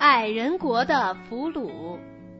矮人国的俘虏。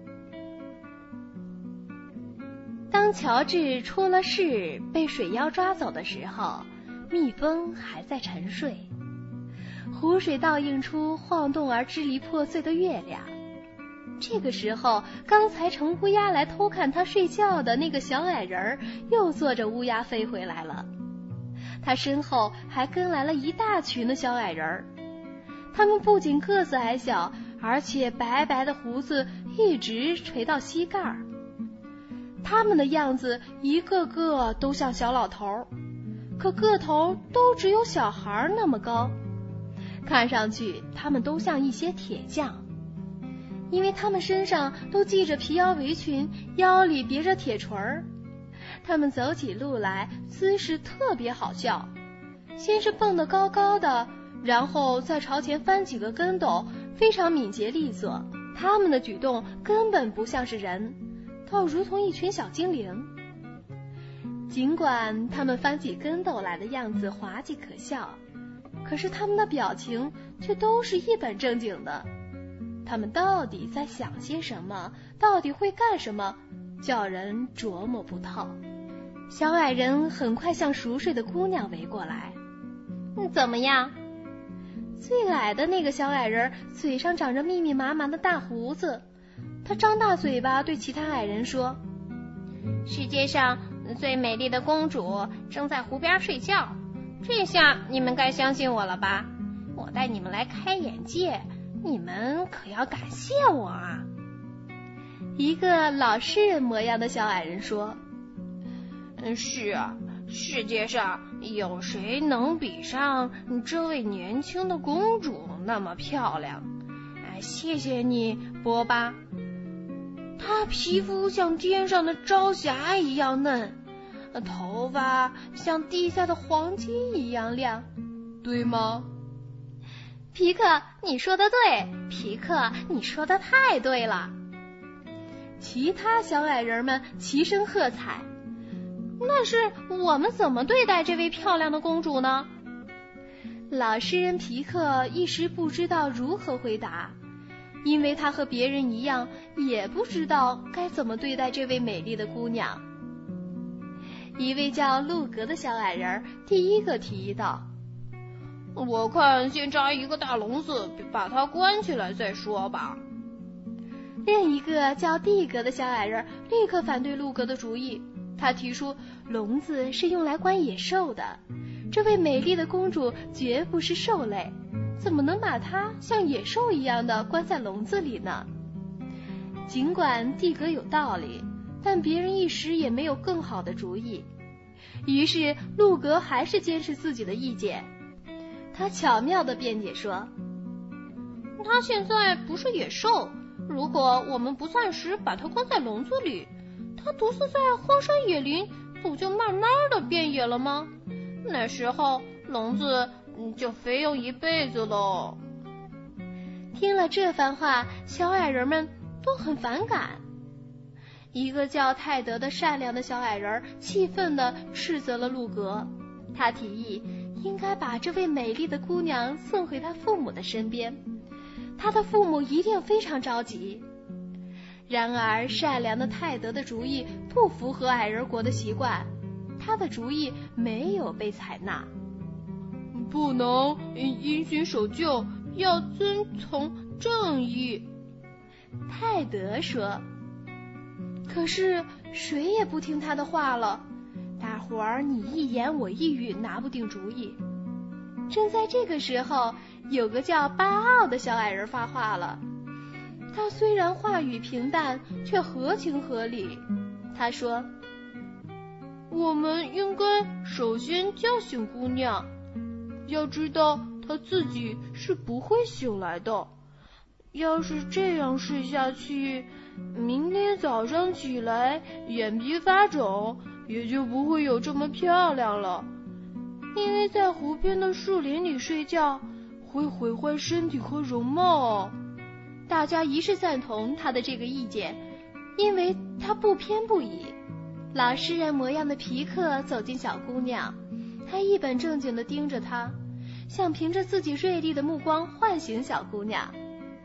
当乔治出了事被水妖抓走的时候，蜜蜂还在沉睡。湖水倒映出晃动而支离破碎的月亮。这个时候，刚才乘乌鸦来偷看他睡觉的那个小矮人又坐着乌鸦飞回来了。他身后还跟来了一大群的小矮人，他们不仅个子矮小，而且白白的胡子一直垂到膝盖。他们的样子一个个都像小老头，可个头都只有小孩那么高。看上去他们都像一些铁匠，因为他们身上都系着皮腰围裙，腰里别着铁锤儿。他们走起路来姿势特别好笑，先是蹦得高高的，然后再朝前翻几个跟斗，非常敏捷利索。他们的举动根本不像是人，倒如同一群小精灵。尽管他们翻起跟斗来的样子滑稽可笑，可是他们的表情却都是一本正经的。他们到底在想些什么，到底会干什么，叫人琢磨不透。小矮人很快向熟睡的姑娘围过来。怎么样？最矮的那个小矮人嘴上长着密密麻麻的大胡子，他张大嘴巴对其他矮人说：世界上最美丽的公主正在湖边睡觉，这下你们该相信我了吧？我带你们来开眼界，你们可要感谢我啊！一个老实人模样的小矮人说：是啊，世界上有谁能比上这位年轻的公主那么漂亮？谢谢你，波巴。她皮肤像天上的朝霞一样嫩，头发像地下的黄金一样亮，对吗？皮克，你说的对，皮克，你说的太对了。其他小矮人们齐声喝彩。那是我们怎么对待这位漂亮的公主呢？老实人皮克一时不知道如何回答，因为他和别人一样，也不知道该怎么对待这位美丽的姑娘。一位叫路格的小矮人第一个提议道：我看先扎一个大笼子，把它关起来再说吧。另一个叫蒂格的小矮人立刻反对路格的主意，他提出笼子是用来关野兽的，这位美丽的公主绝不是兽类，怎么能把她像野兽一样的关在笼子里呢？尽管蒂格有道理，但别人一时也没有更好的主意，于是路格还是坚持自己的意见。他巧妙地辩解说：她现在不是野兽，如果我们不暂时把它关在笼子里，它独自在荒山野林，不就慢慢的变野了吗？那时候笼子就费用一辈子喽。听了这番话，小矮人们都很反感。一个叫泰德的善良的小矮人气愤地斥责了路格，他提议应该把这位美丽的姑娘送回她父母的身边，她的父母一定非常着急。然而善良的泰德的主意不符合矮人国的习惯，他的主意没有被采纳。不能因循守旧，要遵从正义，泰德说。可是谁也不听他的话了，大伙儿你一言我一语，拿不定主意。正在这个时候，有个叫巴奥的小矮人发话了。他虽然话语平淡，却合情合理。他说：我们应该首先叫醒姑娘，要知道她自己是不会醒来的。要是这样睡下去，明天早上起来眼皮发肿，也就不会有这么漂亮了。因为在湖边的树林里睡觉，会毁坏身体和容貌哦。大家一致赞同他的这个意见，因为他不偏不倚。老实人模样的皮克走进小姑娘，他一本正经地盯着她，想凭着自己锐利的目光唤醒小姑娘。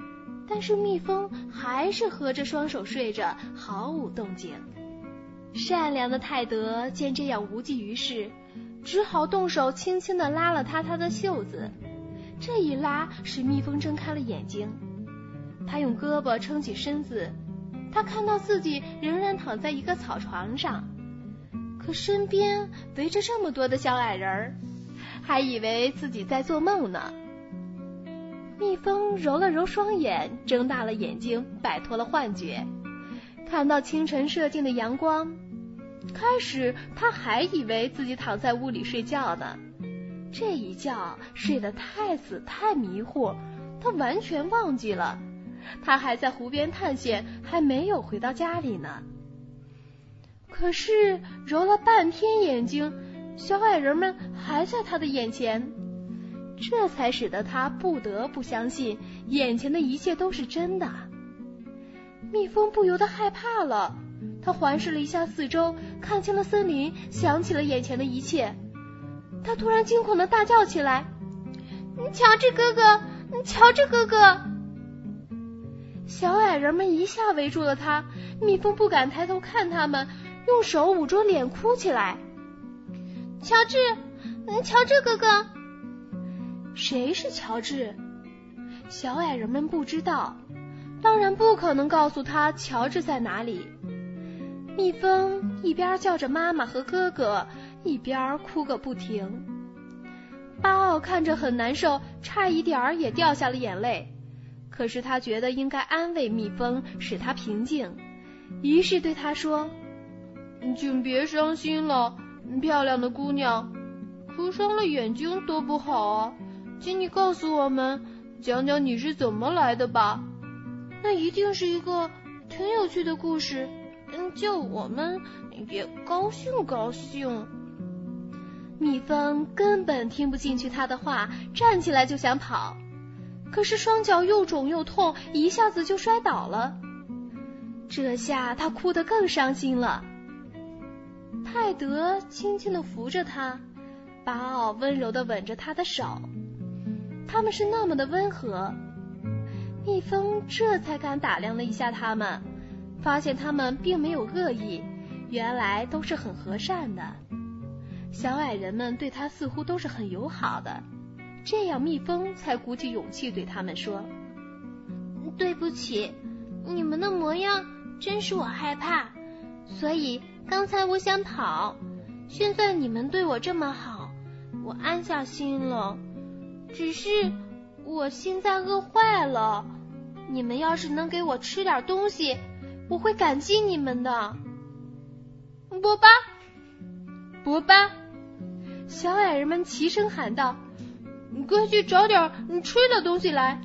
但是蜜蜂还是合着双手睡着，毫无动静。善良的泰德见这样无济于事，只好动手轻轻地拉了他的袖子。这一拉使蜜蜂睁开了眼睛，他用胳膊撑起身子，他看到自己仍然躺在一个草床上，可身边围着这么多的小矮人儿，还以为自己在做梦呢。蜜蜂揉了揉双眼，睁大了眼睛，摆脱了幻觉，看到清晨射进的阳光。开始他还以为自己躺在屋里睡觉呢，这一觉睡得太死太迷糊，他完全忘记了他还在湖边探险，还没有回到家里呢。可是揉了半天眼睛，小矮人们还在他的眼前，这才使得他不得不相信眼前的一切都是真的。蜜蜂不由得害怕了，他环视了一下四周，看清了森林，想起了眼前的一切。他突然惊恐地大叫起来：乔治哥哥，乔治哥哥！小矮人们一下围住了他，蜜蜂不敢抬头看他们，用手捂住脸哭起来。乔治，乔治哥哥！谁是乔治？小矮人们不知道，当然不可能告诉他乔治在哪里。蜜蜂一边叫着妈妈和哥哥，一边哭个不停。巴奥看着很难受，差一点儿也掉下了眼泪。可是他觉得应该安慰蜜蜂，使他平静，于是对他说：请别伤心了，漂亮的姑娘，哭伤了眼睛多不好啊，请你告诉我们，讲讲你是怎么来的吧，那一定是一个挺有趣的故事，叫我们也高兴高兴。蜜蜂根本听不进去他的话，站起来就想跑，可是双脚又肿又痛，一下子就摔倒了。这下他哭得更伤心了。泰德轻轻地扶着他，巴奥温柔地吻着他的手，他们是那么的温和。蜜蜂这才敢打量了一下他们，发现他们并没有恶意，原来都是很和善的。小矮人们对他似乎都是很友好的，这样蜜蜂才鼓起勇气对他们说：对不起，你们的模样真使我害怕，所以刚才我想跑，现在你们对我这么好，我安下心了，只是我现在饿坏了，你们要是能给我吃点东西，我会感激你们的。波巴，波巴！小矮人们齐声喊道：快去找点吃的东西来。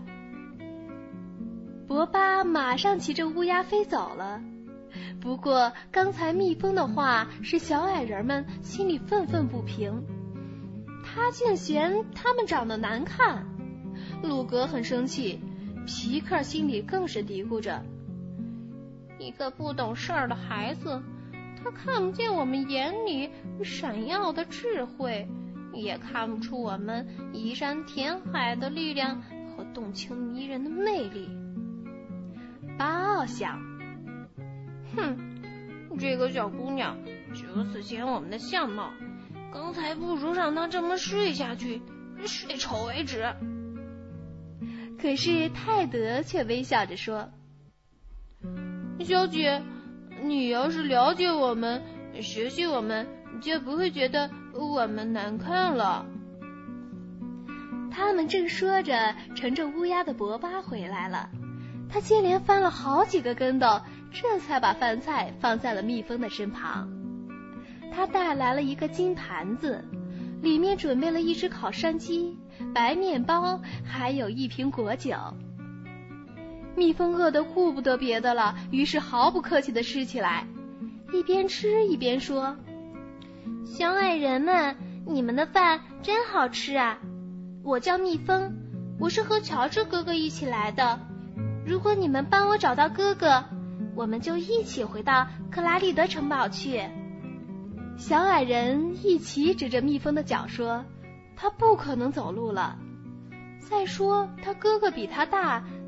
波巴马上骑着乌鸦飞走了。不过刚才蜜蜂的话使小矮人们心里愤愤不平，他竟嫌他们长得难看。鲁格很生气，皮克心里更是嘀咕着：一个不懂事儿的孩子，他看不见我们眼里闪耀的智慧，也看不出我们移山填海的力量和动情迷人的魅力。巴奥想：这个小姑娘如此嫌我们的相貌，刚才不如让她这么睡下去，睡丑为止。可是泰德却微笑着说：小姐，你要是了解我们，学习我们，就不会觉得我们难看了。他们正说着，乘着乌鸦的伯巴回来了，他接连翻了好几个跟斗，这才把饭菜放在了蜜蜂的身旁。他带来了一个金盘子，里面准备了一只烤山鸡、白面包，还有一瓶果酒。蜜蜂饿得顾不得别的了，于是毫不客气地吃起来，一边吃一边说：小矮人们，你们的饭真好吃啊！我叫蜜蜂，我是和乔治哥哥一起来的。如果你们帮我找到哥哥，我们就一起回到克拉利德城堡去。小矮人一起指着蜜蜂的脚说：他不可能走路了。再说他哥哥比他大，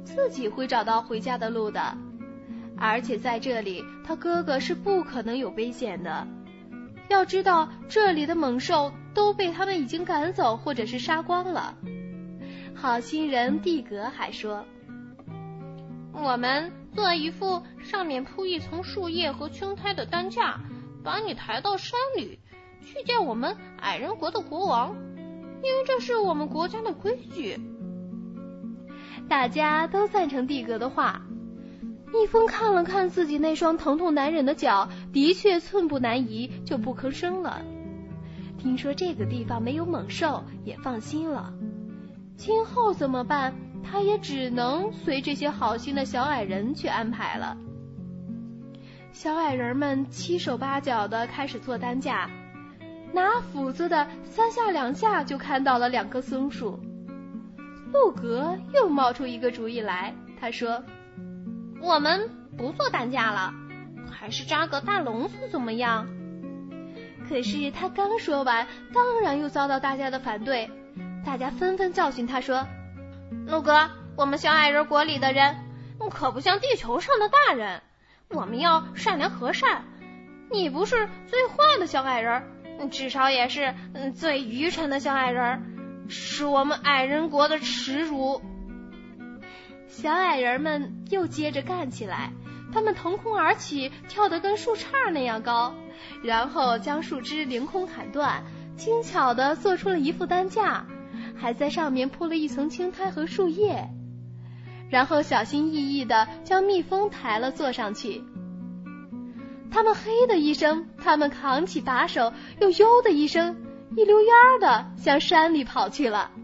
自己会找到回家的路的。而且在这里，他哥哥是不可能有危险的。要知道，这里的猛兽都被他们已经赶走或者是杀光了。好心人蒂格还说， 我们做一副上面铺一层树叶和青苔的担架，把你抬到山里去见我们矮人国的国王，因为这是我们国家的规矩。 大家都赞成蒂格的话。蜜蜂看了看自己那双疼痛难忍的脚，的确寸步难移，就不吭声了。听说这个地方没有猛兽，也放心了。今后怎么办？他也只能随这些好心的小矮人去安排了。小矮人们七手八脚的开始做担架，拿斧子的3下2下就砍倒了2棵松树。路格又冒出一个主意来，他说， 我们不做担架了，还是扎个大笼子怎么样？ 可是他刚说完，当然又遭到大家的反对。大家纷纷教训他说， 路格，我们小矮人国里的人可不像地球上的大人，我们要善良和善。你不是最坏的小矮人，至少也是最愚蠢的小矮人，是我们矮人国的耻辱。 小矮人们又接着干起来，他们腾空而起，跳得跟树杈那样高，然后将树枝凌空砍断，轻巧地做出了一副担架，还在上面铺了一层青苔和树叶，然后小心翼翼地将蜜蜂抬了坐上去。他们嘿的一声，他们扛起把手，又呦的一声，一溜烟的向山里跑去了。